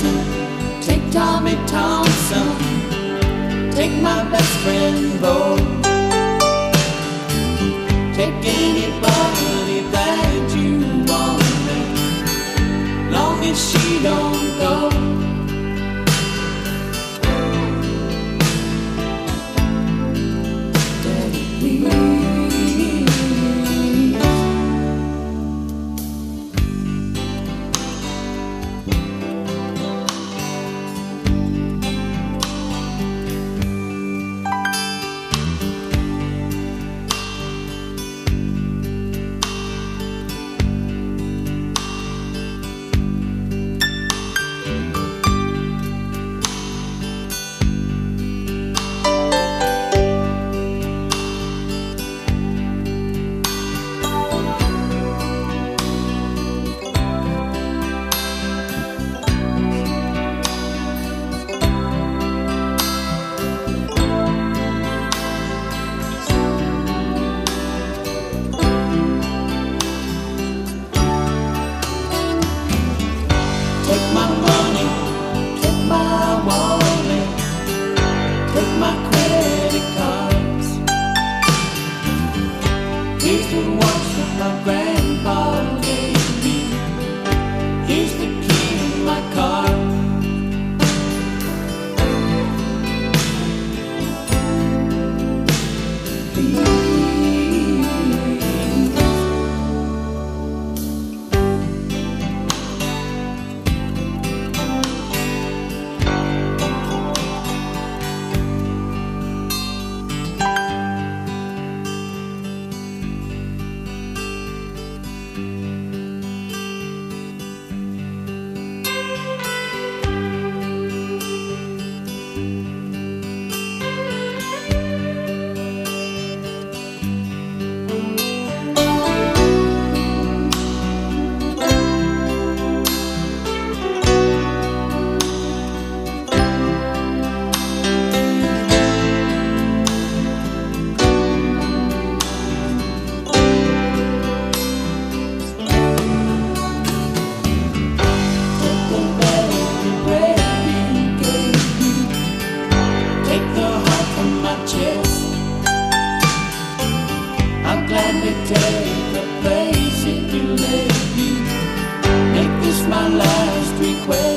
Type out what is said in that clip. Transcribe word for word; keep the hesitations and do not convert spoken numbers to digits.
Jackson, take Tommy Thompson, take my best friend Bo, take anybody that you want, long as she don't go. Take my money, take my wallet, take my credit cards. Here's the watch that my grandpa gave me. Here's the key to my car. I'm glad to take the place if you let me make this my last request.